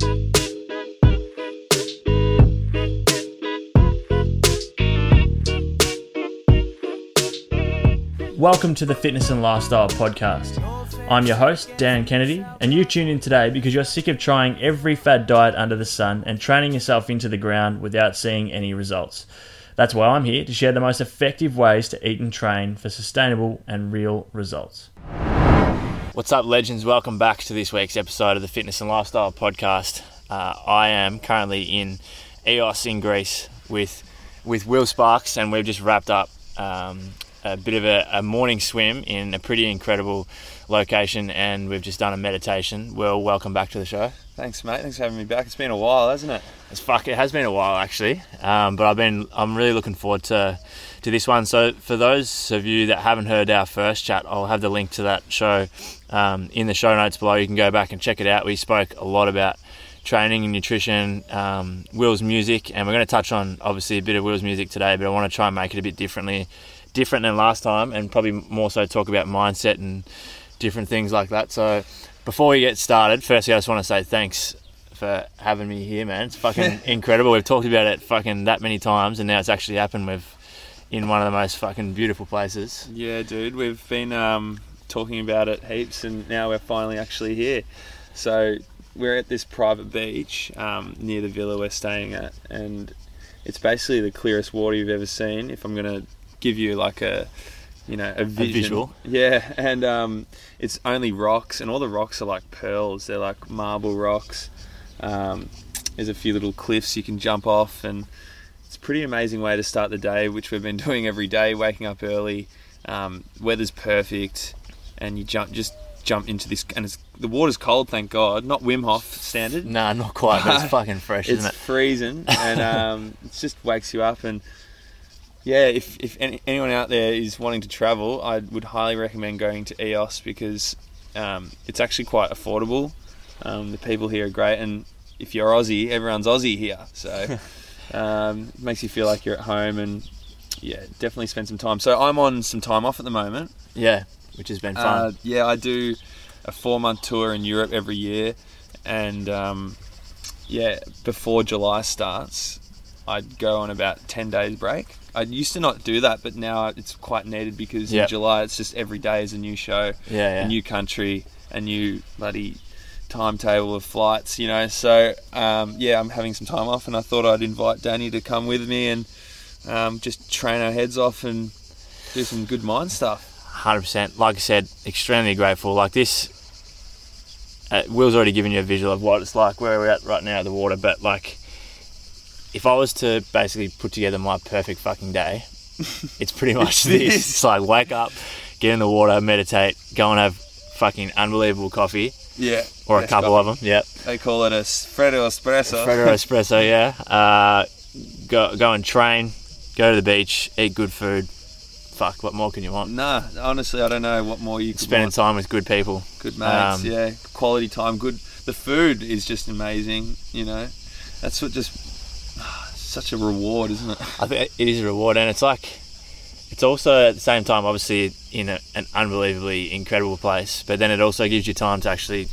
Welcome to the Fitness and Lifestyle Podcast. I'm your host, Dan Kennedy, and you tune in today because you're sick of trying every fad diet under the sun and training yourself into the ground without seeing any results. That's why I'm here to share the most effective ways to eat and train for sustainable and real results. What's up, legends? Welcome back to this week's episode of the Fitness and Lifestyle Podcast. I am currently in Ios in Greece with Will Sparks, and we've just wrapped up a bit of a morning swim in a pretty incredible location, and we've just done a meditation. Will, welcome back to the show. Thanks, mate. Thanks for having me back. It's been a while, hasn't it? It has been a while, actually. But I'm really looking forward to this one. So for those of you that haven't heard our first chat, I'll have the link to that show in the show notes below. You can go back and check it out. We spoke a lot about training and nutrition, Will's music, and we're going to touch on obviously a bit of Will's music today, but I want to try and make it a bit different than last time, and probably more so talk about mindset and different things like that. So before we get started, firstly I just want to say thanks for having me here, man. It's fucking incredible. We've talked about it fucking that many times, and now it's actually happened. In one of the most fucking beautiful places. Yeah, dude, we've been talking about it heaps, and now we're finally actually here. So we're at this private beach near the villa we're staying at, and it's basically the clearest water you've ever seen. If I'm going to give you like a vision. A visual. Yeah, and it's only rocks, and all the rocks are like pearls. They're like marble rocks. There's a few little cliffs you can jump off, and it's a pretty amazing way to start the day, which we've been doing every day, waking up early. Weather's perfect, and you jump into this, and the water's cold, thank God. Not Wim Hof standard. Nah, not quite, but it's fucking fresh, isn't it? It's freezing, and it just wakes you up. And yeah, if anyone out there is wanting to travel, I would highly recommend going to Ios because it's actually quite affordable. The people here are great, and if you're Aussie, everyone's Aussie here, so it makes you feel like you're at home. And yeah, definitely spend some time. So I'm on some time off at the moment. Yeah, which has been fun. Yeah, I do a 4-month tour in Europe every year, and before July starts, I'd go on about 10 days break. I used to not do that, but now it's quite needed because in July it's just every day is a new show, a new country, a new bloody timetable of flights, So I'm having some time off, and I thought I'd invite Danny to come with me and just train our heads off and do some good mind stuff. 100%. Like I said, extremely grateful. Like this, Will's already given you a visual of what it's like where we're at right now at the water, but like, if I was to basically put together my perfect fucking day, it's pretty much this. It's like wake up, get in the water, meditate, go and have fucking unbelievable coffee. Yeah. Or a couple of them, yep. They call it a Freddo Espresso. Freddo Espresso, yeah. Go and train, go to the beach, eat good food. Fuck, what more can you want? Nah, honestly, I don't know what more you could Spending want. time with good people. Good mates, quality time, good. The food is just amazing, That's what just... such a reward, isn't it? I think it is a reward, and it's also at the same time obviously in an unbelievably incredible place, but then it also gives you time to actually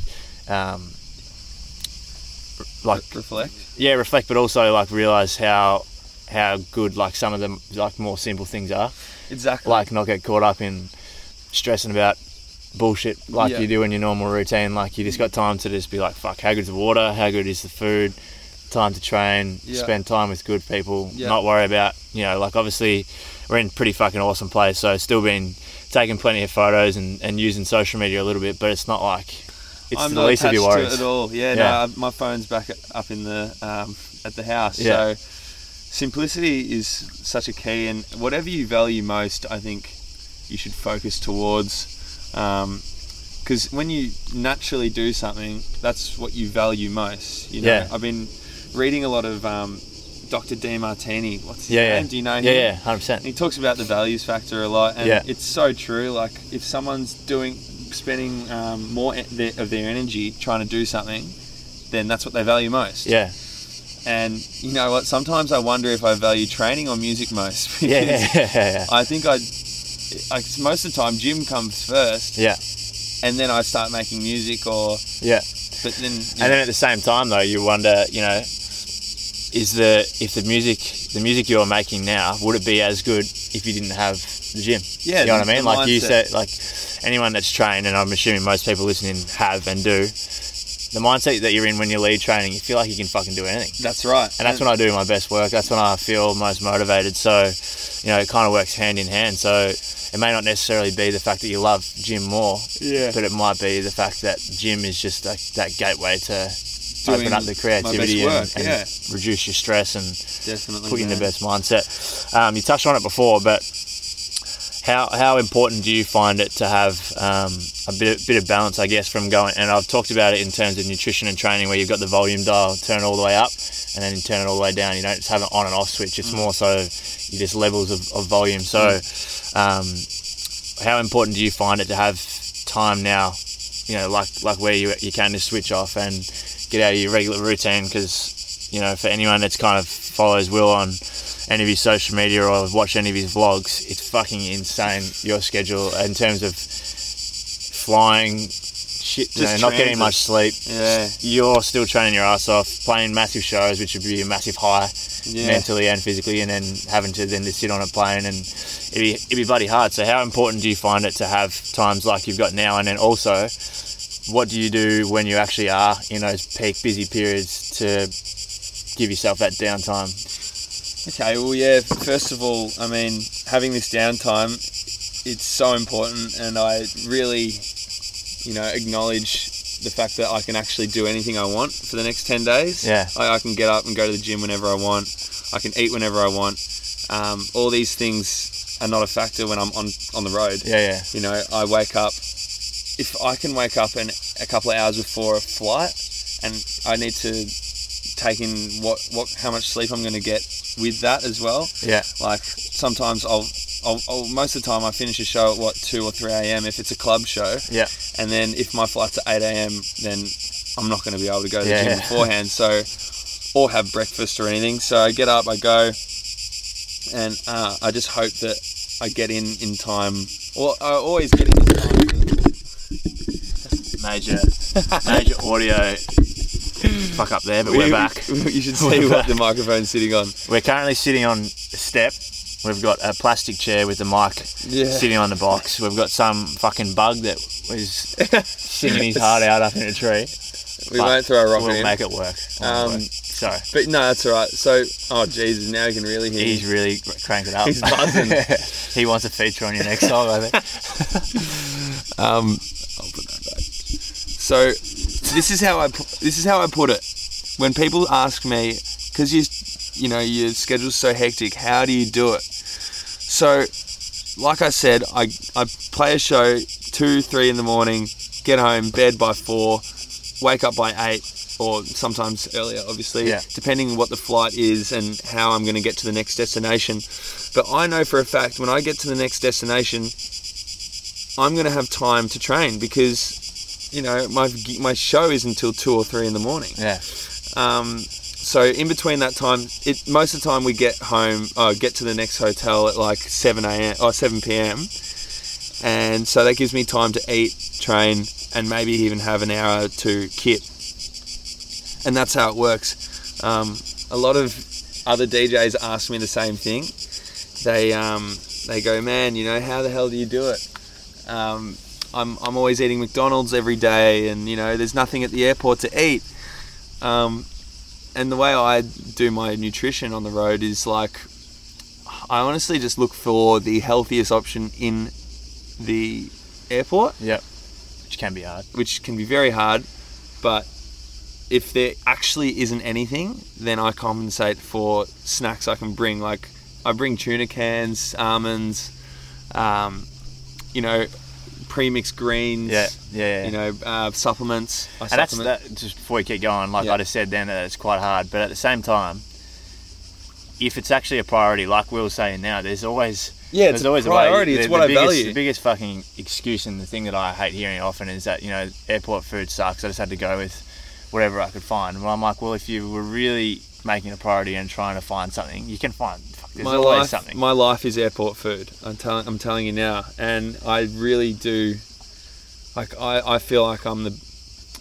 reflect, but also like realize how good like some of them like more simple things are. Exactly. Like not get caught up in stressing about bullshit like you do in your normal routine. Like you just got time to just be like, fuck, how good's the water, how good is the food, time to train, spend time with good people, not worry about, like obviously we're in a pretty fucking awesome place, so still been taking plenty of photos and using social media a little bit, but it's not like it's the least of your worries. I'm not attached to it at all. No, my phone's back up in the at the house. So simplicity is such a key, and whatever you value most, I think you should focus towards, because when you naturally do something, that's what you value most. I've been reading a lot of Dr. Demartini. What's his name? Do you know him? Yeah, 100%. He talks about the values factor a lot, and it's so true. Like if someone's spending more of their energy trying to do something, then that's what they value most. Yeah. And you know what? Sometimes I wonder if I value training or music most. I think most of the time gym comes first. Yeah. And then I start making music or But then, and then at the same time though, you wonder, you know, if the music you're making now, would it be as good if you didn't have the gym? Yeah, you know what I mean? Like you mindset. said, like anyone that's trained, and I'm assuming most people listening have and do, the mindset that you're in when you're lead training, you feel like you can fucking do anything. That's right. And that's when I do my best work. That's when I feel most motivated. So, you know, it kind of works hand in hand. So it may not necessarily be the fact that you love gym more, but it might be the fact that gym is just like that gateway to open up the creativity and reduce your stress and definitely put you in the best mindset. You touched on it before, but how important do you find it to have a bit of balance, I guess, from going, and I've talked about it in terms of nutrition and training, where you've got the volume dial, turn it all the way up, and then you turn it all the way down. You don't just have an on and off switch. It's more so you just levels of volume. So how important do you find it to have time now, you know, like where you can just switch off and get out of your regular routine? Because, you know, for anyone that's kind of follows Will on any of his social media or watch any of his vlogs, it's fucking insane, your schedule, in terms of flying, shit, you know, not getting much sleep. Yeah. You're still training your ass off, playing massive shows, which would be a massive high mentally and physically, and then having to sit on a plane, and it'd be bloody hard. So how important do you find it to have times like you've got now? And then also, what do you do when you actually are in those peak busy periods to give yourself that downtime? Okay, well, yeah, first of all, I mean, having this downtime, it's so important, and I really, you know, acknowledge the fact that I can actually do anything I want for the next 10 days. Yeah. I can get up and go to the gym whenever I want. I can eat whenever I want. All these things are not a factor when I'm on the road. Yeah. You know, I wake up, if I can wake up a couple of hours before a flight, and I need to take in how much sleep I'm going to get with that as well. Yeah. Like sometimes I'll most of the time I finish a show at 2 or 3 a.m. if it's a club show. Yeah. And then if my flight's at 8 a.m. then I'm not going to be able to go to the gym beforehand. So, or have breakfast or anything. So I get up, I go, and I just hope that I get in time. Or I always get in time. Major audio fuck up there, but we're back. You should see what the microphone's sitting on. We're currently sitting on a step. We've got a plastic chair with the mic sitting on the box. We've got some fucking bug that was singing his heart out up in a tree. We won't throw a rocket in. We'll make it work. Sorry. But no, that's all right. So, oh Jesus, now you can really hear. He's really cranked it up. He's buzzing. He wants a feature on your next song, I think. I'll put that back. So, this is how I put it. When people ask me, because you know your schedule's so hectic, how do you do it? So, like I said, I play a show 2-3 in the morning, get home, bed by 4, wake up by 8, or sometimes earlier, obviously, depending on what the flight is and how I'm going to get to the next destination. But I know for a fact when I get to the next destination, I'm going to have time to train because, you know, my show is until 2 or 3 in the morning. Yeah. So in between that time, most of the time we get home, get to the next hotel at like 7 p.m. And so that gives me time to eat, train, and maybe even have an hour to kit. And that's how it works. A lot of other DJs ask me the same thing. They go, man, you know, how the hell do you do it? I'm always eating McDonald's every day, and you know, there's nothing at the airport to eat. And the way I do my nutrition on the road is like, I honestly just look for the healthiest option in the airport. Yep. Which can be hard. Which can be very hard, but if there actually isn't anything, then I compensate for snacks I can bring. Like, I bring tuna cans, almonds, you know, pre-mixed greens, you know, supplements. And that's that, just before we keep going, like I just said then, it's quite hard. But at the same time, if it's actually a priority, like we were saying now, there's always it's always a priority. It's what I value. The biggest fucking excuse and the thing that I hate hearing often is that, you know, airport food sucks. I just had to go with whatever I could find. Well, I'm like, well, if you were really making a priority and trying to find something, you can find. There's always something. My life is airport food. I'm telling you now, and I really do. Like I feel like I'm the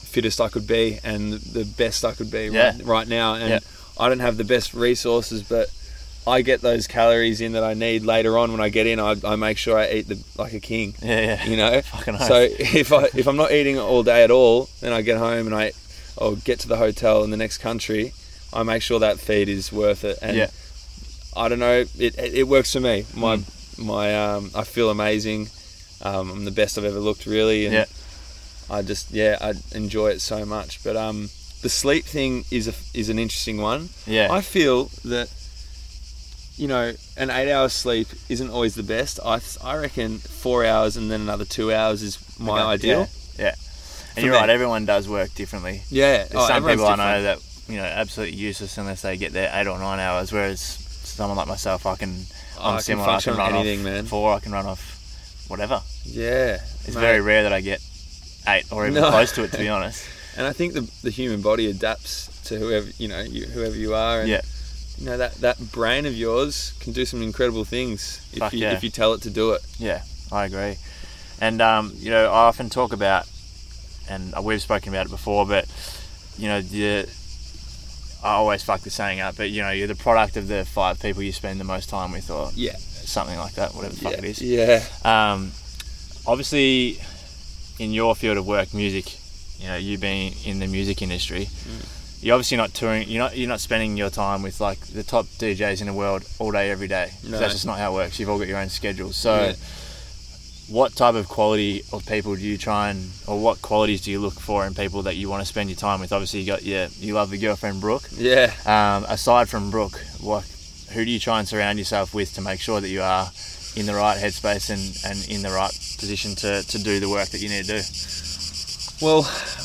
fittest I could be and the best I could be right now. And I don't have the best resources, but I get those calories in that I need later on. When I get in, I make sure I eat like a king. You know. So if I'm not eating all day at all, then I get home and I'll get to the hotel in the next country. I make sure that feed is worth it. And I don't know, it works for me. I feel amazing. I'm the best I've ever looked, really. And I enjoy it so much. But the sleep thing is an interesting one. I feel that, you know, an 8-hour sleep isn't always the best. I reckon 4 hours and then another 2 hours is my ideal. And you're right, everyone does work differently. There's some people I know that, you know, absolutely useless unless they get their 8 or 9 hours, whereas someone like myself, I'm similar. I can run anything, man. 4, I can run off whatever. It's very rare that I get 8 or even close to it, to be honest. And I think the human body adapts to whoever you are. And you know, that brain of yours can do some incredible things if you tell it to do it. I agree. And you know, I often talk about, and we've spoken about it before, but you know, I always fuck the saying up, but you know, you're the product of the 5 people you spend the most time with, or something like that, whatever the fuck it is. Obviously, in your field of work, music, you know, you being in the music industry, you're obviously not touring. You're not spending your time with like the top DJs in the world all day, every day. No. That's just not how it works. You've all got your own schedules. So, what type of quality of people do you try and, or what qualities do you look for in people that you want to spend your time with? Obviously, you love the girlfriend Brooke. Aside from Brooke, who do you try and surround yourself with to make sure that you are in the right headspace and in the right position to do the work that you need to do? Well,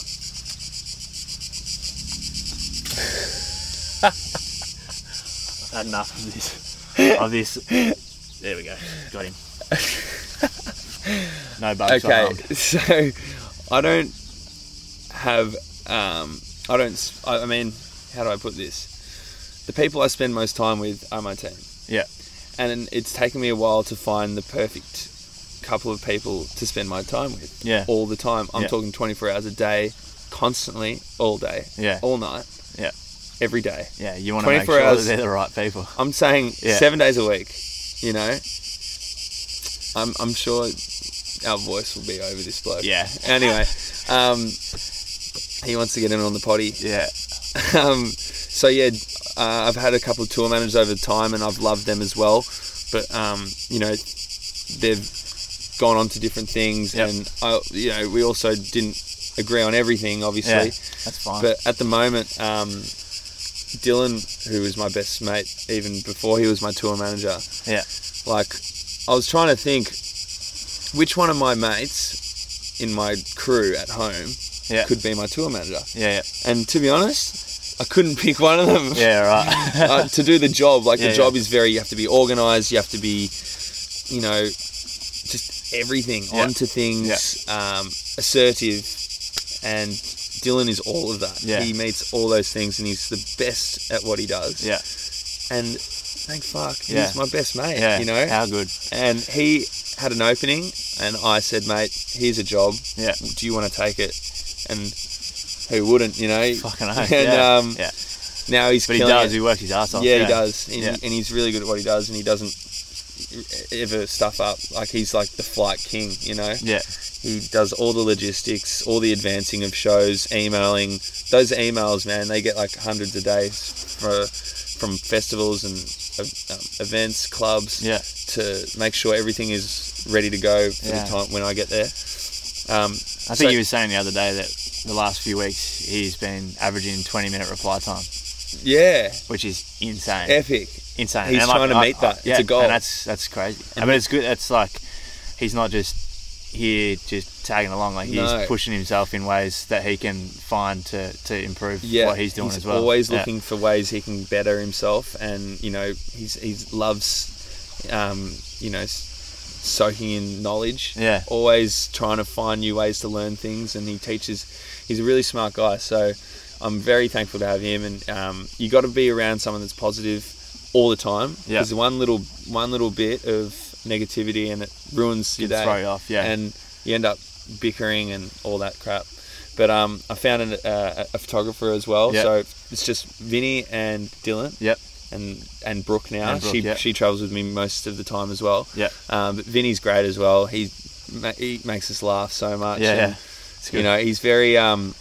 I've had enough of this. There we go. Got him. No bugs. Okay, so I don't have. I mean, how do I put this? The people I spend most time with are my team. And it's taken me a while to find the perfect couple of people to spend my time with. All the time. I'm talking 24 hours a day, constantly, all day, all night. Every day. You want to make sure that they're the right people. I'm saying 7 days a week. You know, I'm sure our voice will be over this bloke. Anyway, he wants to get in on the potty. So I've had a couple of tour managers over time, and I've loved them as well. But you know, they've gone on to different things, and we also didn't agree on everything, obviously. That's fine. But at the moment, Dylan, who was my best mate even before he was my tour manager, like, I was trying to think which one of my mates in my crew at home could be my tour manager. And to be honest, I couldn't pick one of them. To do the job. Like, the job is you have to be organised, you have to be, you know, just everything, onto things, assertive, and Dylan is all of that. He meets all those things, and he's the best at what he does. And thank fuck, he's my best mate, you know? How good. And he had an opening, and I said, mate, here's a job. Do you want to take it? And who wouldn't, you know? Fucking hell. And now he's killing it. He works his ass off. He does. And he's really good at what he does, and he doesn't ever stuff up. Like, he's like the flight king, you know? He does all the logistics, all the advancing of shows, emailing. Those emails, man, they get like hundreds a day from festivals and events, clubs, to make sure everything is ready to go for the time when I get there. I think he was saying the other day that the last few weeks he's been averaging 20-minute reply time. Which is insane. Epic. Insane. He's trying to meet that. It's a goal. And that's crazy. I mean, it's good. It's like, he's not just here just tagging along. Like, he's pushing himself in ways that he can find to improve what he's doing as well. He's always looking for ways he can better himself, and you know, he loves you know, soaking in knowledge. Always trying to find new ways to learn things, and he teaches. He's a really smart guy, so I'm very thankful to have him. And you got to be around someone that's positive all the time, because one little bit of negativity and it ruins your day. Throw you off, and you end up bickering and all that crap. But I found a photographer as well. Yep. So it's just Vinny and Dylan. Yep. And Brooke now. And Brooke, she travels with me most of the time as well. Yeah. But Vinny's great as well. He makes us laugh so much. Yeah. And, It's good. you know, he's very.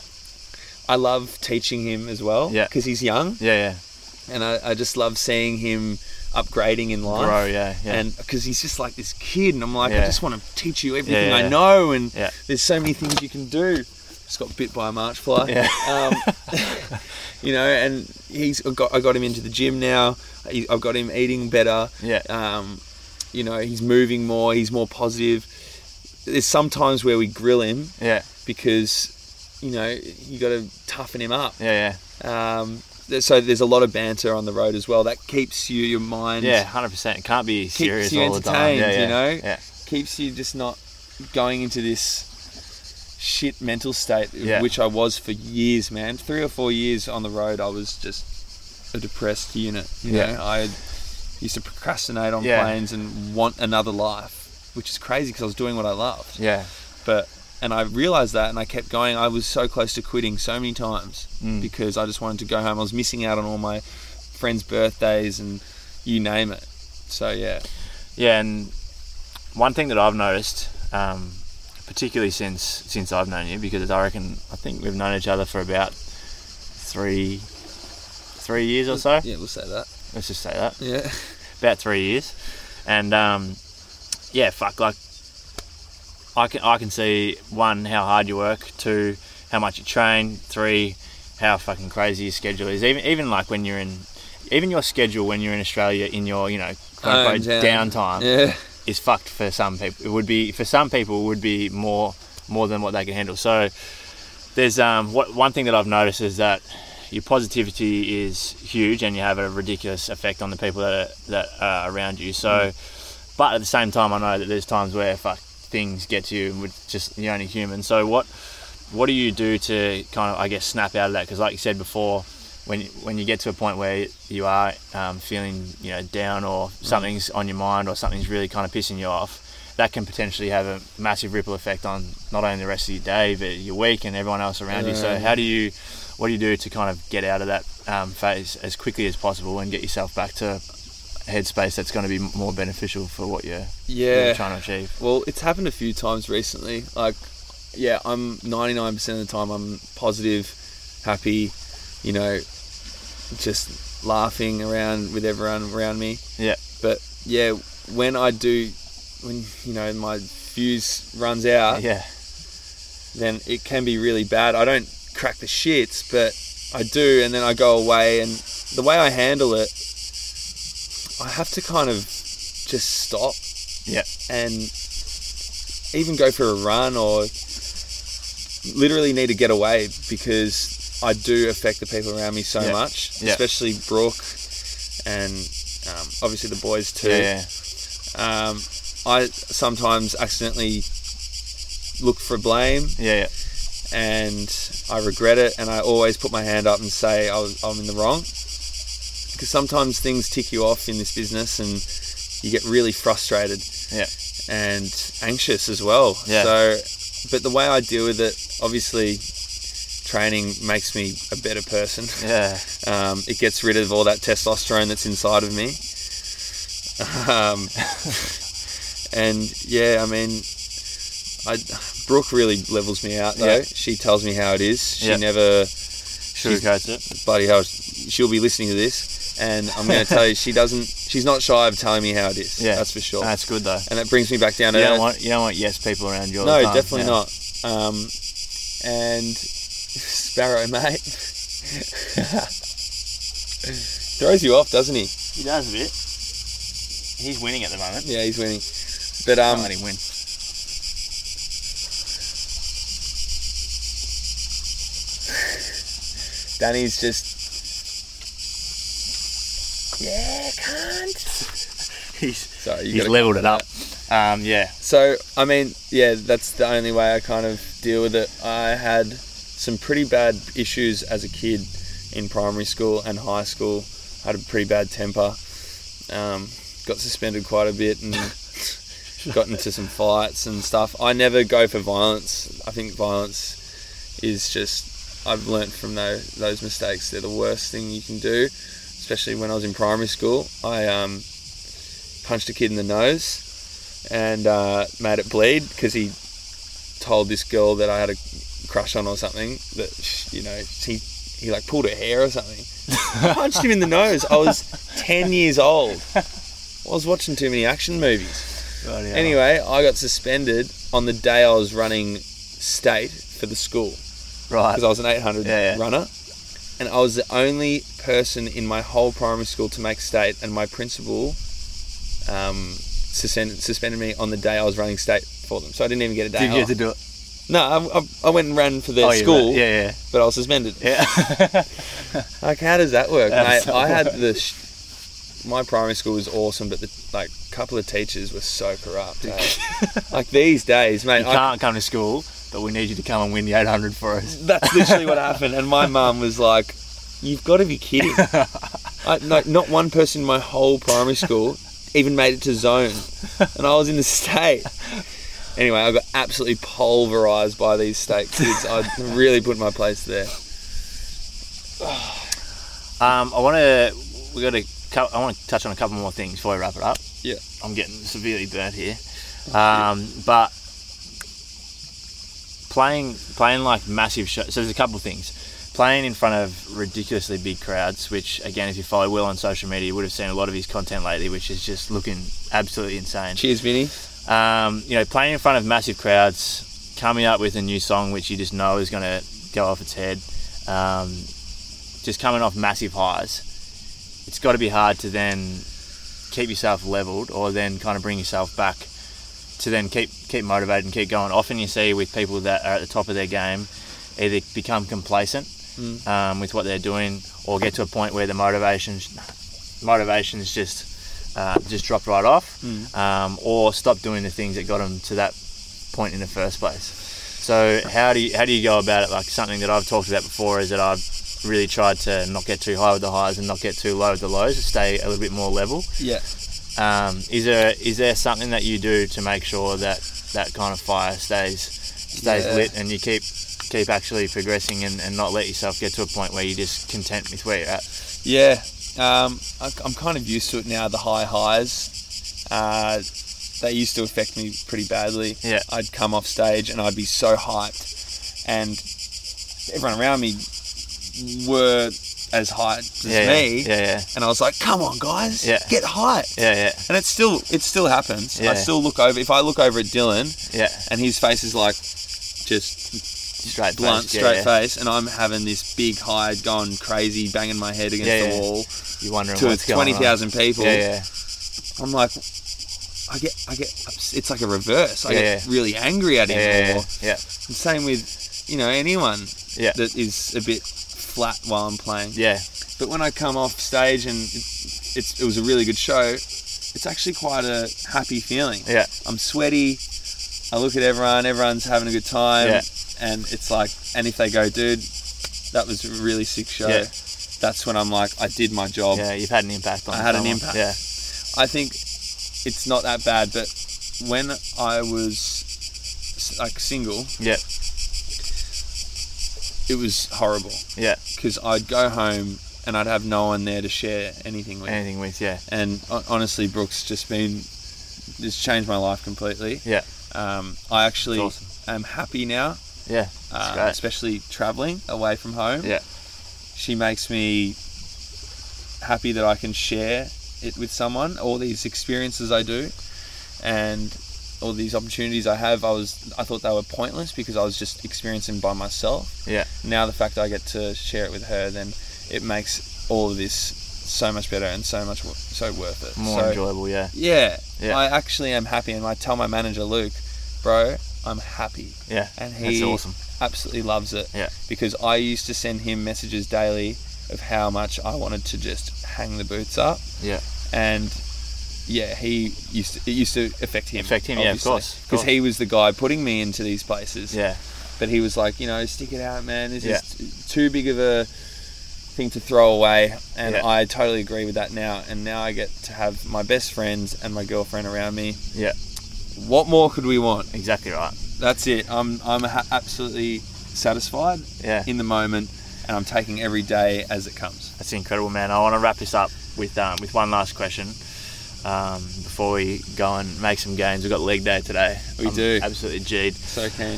I love teaching him as well. Yeah. Because he's young. Yeah. And I just love seeing him upgrading in life. Grow, yeah. And because he's just like this kid, and I'm like, I Yeah. just want to teach you everything Yeah. I know, and Yeah. there's so many things you can do. Just got bit by a march fly. Yeah. You know, and I got him into the gym now. I've got him eating better. Yeah. You know, he's moving more. He's more positive. There's some times where we grill him Yeah. because, you know, you got to toughen him up. Yeah. So there's a lot of banter on the road as well. That keeps your mind. Yeah. 100%. It can't be serious Keeps you all the time. entertained, Yeah. you know? Yeah. Keeps you just not going into this shit mental state, Yeah. which I was for years, man. 3 or 4 years on the road, I was just a depressed unit. You Yeah. know, I used to procrastinate on Yeah. planes and want another life, which is crazy because I was doing what I loved. Yeah. And I realised that, and I kept going. I was so close to quitting so many times because I just wanted to go home. I was missing out on all my friends' birthdays and you name it. So, yeah. Yeah, and one thing that I've noticed, particularly since I've known you, because I think we've known each other for about three years or so. Yeah, we'll say that. Let's just say that. Yeah. About 3 years. And yeah, fuck, like I can see, 1, how hard you work, 2, how much you train, 3, how fucking crazy your schedule is. Even like when you're in, even your schedule when you're in Australia in your, you know, quote unquote downtime Yeah. is fucked for some people. It would be, for some people, it would be more than what they can handle. So there's one thing that I've noticed is that your positivity is huge, and you have a ridiculous effect on the people that are around you. So, but at the same time, I know that there's times where things get to you, and you're only human. So what do you do to kind of, I guess, snap out of that? Because like you said before, when you get to a point where you are feeling, you know, down, or something's on your mind, or something's really kind of pissing you off, that can potentially have a massive ripple effect on not only the rest of your day, but your week and everyone else around you. So what do you do to kind of get out of that phase as quickly as possible and get yourself back to a headspace that's going to be more beneficial for what you're trying to achieve? Well, it's happened a few times recently. Like, yeah, I'm 99% of the time I'm positive, happy, you know, just laughing around with everyone around me. Yeah. But yeah, when you know, my fuse runs out, Yeah. then it can be really bad. I don't crack the shits, but I do, and then I go away, and the way I handle it, I have to kind of just stop. Yeah. And even go for a run, or literally need to get away, because I do affect the people around me so much, especially Brooke and obviously the boys too. Yeah. I sometimes accidentally look for blame, and I regret it, and I always put my hand up and say I'm in the wrong, because sometimes things tick you off in this business and you get really frustrated and anxious as well. So, but the way I deal with it, obviously training makes me a better person. It gets rid of all that testosterone that's inside of me. And yeah, I mean, Brooke really levels me out though. She tells me how it is. She never sugarcoats it. Bloody hell, she'll be listening to this, and I'm going to tell you, she's not shy of telling me how it is. That's for sure. That's good though. And that brings me back down to you don't want yes people around you all no, the time. definitely not. And Sparrow, mate, throws you off, doesn't he? He does a bit. He's winning at the moment. Yeah, he's winning. But Can't let him win. Danny's just cunt. He's leveled it up. So I mean, that's the only way I kind of deal with it. I had some pretty bad issues as a kid in primary school and high school. I had a pretty bad temper. Got suspended quite a bit and got into some fights and stuff. I never go for violence. I think violence is just, I've learnt from those mistakes. They're the worst thing you can do, especially when I was in primary school. I punched a kid in the nose and made it bleed because he told this girl that I had a crush on or something, that, you know, he like pulled her hair or something. I punched him in the nose. I was 10 years old. I was watching too many action movies. Right, yeah. Anyway, I got suspended on the day I was running state for the school. Right. Because I was an 800 Yeah. runner. And I was the only person in my whole primary school to make state, and my principal suspended me on the day I was running state for them. So I didn't even get a day Did you off. have to do it? No, I went and ran for their school, Yeah. but I was suspended. Yeah. Like, how does that work, How mate? does that I had work? my primary school was awesome, but the couple of teachers were so corrupt. Like these days, mate. You can't come to school, but we need you to come and win the 800 for us. That's literally what happened. And my mum was like, "You've got to be kidding!" Not one person in my whole primary school even made it to zone, and I was in the state. Anyway, I got absolutely pulverised by these state kids. I really put my place there. I want to touch on a couple more things before we wrap it up. Yeah. I'm getting severely burnt here. But playing like massive shows. So there's a couple of things. Playing in front of ridiculously big crowds, which again, if you follow Will on social media, you would have seen a lot of his content lately, which is just looking absolutely insane. Cheers, Vinny. Playing in front of massive crowds, coming up with a new song which you just know is going to go off its head, just coming off massive highs. It's got to be hard to then keep yourself leveled, or then kind of bring yourself back to then keep motivated and keep going. Often you see with people that are at the top of their game either become complacent with what they're doing, or get to a point where the motivation's just dropped right off, or stop doing the things that got them to that point in the first place. So how do you go about it? Like, something that I've talked about before is that I've really tried to not get too high with the highs and not get too low with the lows, to stay a little bit more level. Yeah. Is there something that you do to make sure that kind of fire stays lit, and you keep actually progressing and not let yourself get to a point where you're just content with where you're at? Yeah. I'm kind of used to it now, the high highs. They used to affect me pretty badly. Yeah. I'd come off stage and I'd be so hyped, and everyone around me were as hyped as me. Yeah. And I was like, come on, guys, get hyped. Yeah. And it still happens. Yeah. I still look over, if I look over at Dylan, Yeah. and his face is like just Straight blunt, face. straight face, and I'm having this big high, going crazy, banging my head against the wall You're wondering to what's going on. 20,000 people. Yeah. I'm like, I get, it's like a reverse. I get Yeah. really angry at him. Or, Yeah. and same with, anyone Yeah. that is a bit flat while I'm playing. Yeah. But when I come off stage and it was a really good show, it's actually quite a happy feeling. Yeah. I'm sweaty. I look at everyone's having a good time. Yeah. And it's like, and if they go, dude, that was a really sick show. Yeah. That's when I'm like, I did my job. Yeah, you've had an impact on I had an someone. impact. Yeah. I think it's not that bad, but when I was like single, Yeah. it was horrible, Yeah. because I'd go home and I'd have no one there to share anything with. Anything with, yeah. And honestly, Brooks just changed my life completely. Yeah. I actually That's am happy now, Yeah. That's great. especially traveling away from home. Yeah. She makes me happy that I can share it with someone, all these experiences I do, and all these opportunities I have. I thought they were pointless because I was just experiencing by myself. Yeah. Now the fact I get to share it with her, then it makes all of this so much better and so worth it. More enjoyable, yeah. Yeah, Yeah. I actually am happy, and I tell my manager, Luke, bro, I'm happy. Yeah. And he That's awesome. absolutely loves it. Yeah. Because I used to send him messages daily of how much I wanted to just hang the boots up. Yeah. And yeah, it used to affect him. Yeah, of course. Because he was the guy putting me into these places. Yeah. But he was like, stick it out, man. This Yeah. is too big of a thing to throw away. And Yeah. I totally agree with that now. And now I get to have my best friends and my girlfriend around me. Yeah. What more could we want? Exactly right. That's it. I'm absolutely satisfied Yeah. in the moment, and I'm taking every day as it comes. That's incredible, man. I want to wrap this up with one last question before we go and make some gains. We've got leg day today. We I'm do. Absolutely G'd. So keen.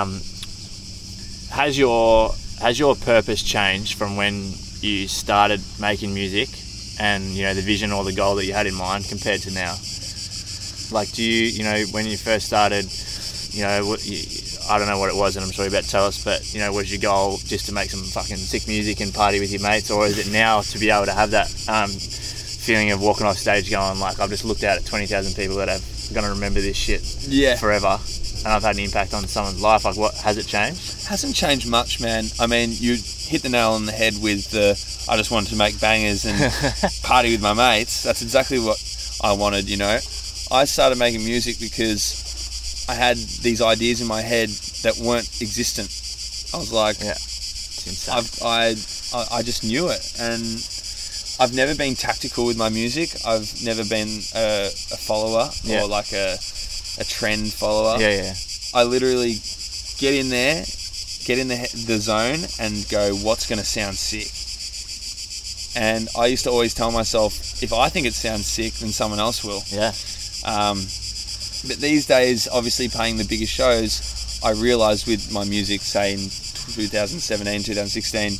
Has your purpose changed from when you started making music and, you know, the vision or the goal that you had in mind compared to now? Like, do you know, when you first started, you know, I don't know what it was, and I'm sure you're about to tell us, but, you know, was your goal just to make some fucking sick music and party with your mates, or is it now to be able to have that feeling of walking off stage going, like, I've just looked out at 20,000 people that are going to remember this shit forever, and I've had an impact on someone's life? Like, what has it changed? Hasn't changed much, man. I mean, you hit the nail on the head with the I just wanted to make bangers and party with my mates. That's exactly what I wanted, you know. I started making music because I had these ideas in my head that weren't existent. I was like, Yeah, it's insane. I just knew it, and I've never been tactical with my music. I've never been a follower or like a trend follower. Yeah. I literally get in there, get in the zone, and go, what's going to sound sick? And I used to always tell myself, if I think it sounds sick, then someone else will. Yeah. But these days, obviously playing the bigger shows, I realised with my music, say in 2017, 2016,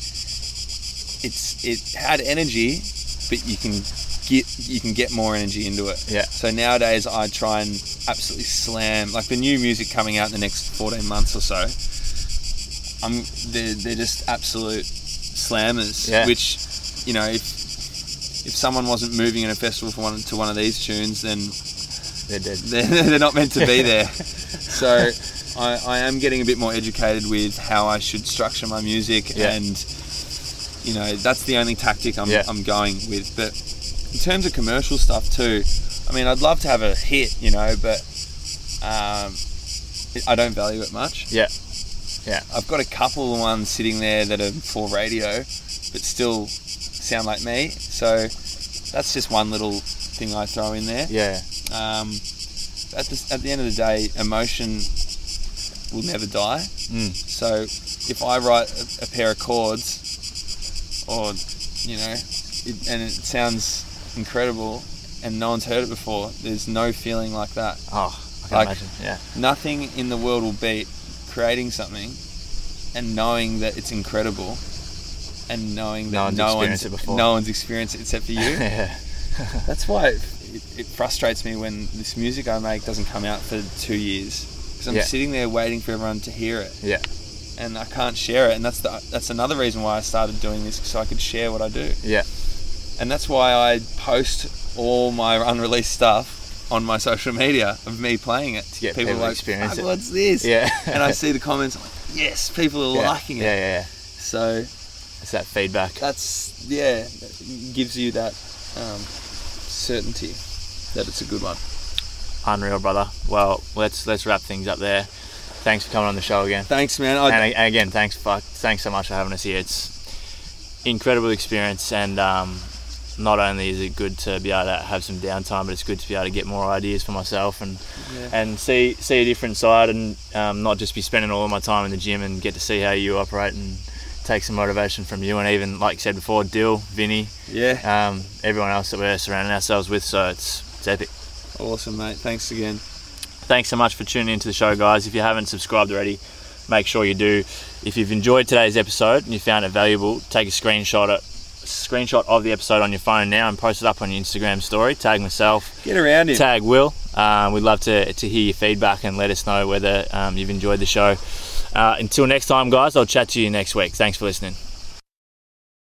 it had energy, but you can get more energy into it. Yeah. So nowadays I try and absolutely slam, like the new music coming out in the next 14 months or so. They're just absolute slammers. Yeah. Which, you know, if someone wasn't moving in a festival to one of these tunes, then They're dead. they're not meant to be there. So I am getting a bit more educated with how I should structure my music, and you know, that's the only tactic I'm going with. But in terms of commercial stuff too, I mean, I'd love to have a hit, you know, but I don't value it much. Yeah. I've got a couple of ones sitting there that are for radio, but still sound like me. So that's just one little thing I throw in there. Yeah. At the end of the day, emotion will never die. So if I write a pair of chords, or, you know, and it sounds incredible and no one's heard it before, there's no feeling like that. Oh, I can imagine. Yeah. Nothing in the world will beat creating something and knowing that it's incredible, and knowing that no one's experienced it except for you. Yeah. That's why it frustrates me when this music I make doesn't come out for 2 years, because I'm sitting there waiting for everyone to hear it. Yeah. And I can't share it, and that's another reason why I started doing this, so I could share what I do. Yeah. And that's why I post all my unreleased stuff on my social media of me playing it. To get people to like, experience it. What's this? Yeah. And I see the comments, I'm like, yes, people are liking it. Yeah. So it's that feedback. that's, it gives you that certainty that it's a good one. Unreal, brother. Well, let's wrap things up there. Thanks for coming on the show again. Thanks, man. And again, thanks so much for having us here. It's incredible experience, and not only is it good to be able to have some downtime, but it's good to be able to get more ideas for myself and see a different side, and not just be spending all of my time in the gym, and get to see how you operate and take some motivation from you, and even, like you said before, Dill, Vinny, everyone else that we're surrounding ourselves with. So it's epic. Awesome, mate. Thanks again. Thanks so much for tuning into the show, guys. If you haven't subscribed already, make sure you do. If you've enjoyed today's episode and you found it valuable, take a screenshot of the episode on your phone now and post it up on your Instagram story. Tag myself. Get around him. Tag Will. We'd love to hear your feedback and let us know whether you've enjoyed the show. Until next time, guys, I'll chat to you next week. Thanks for listening.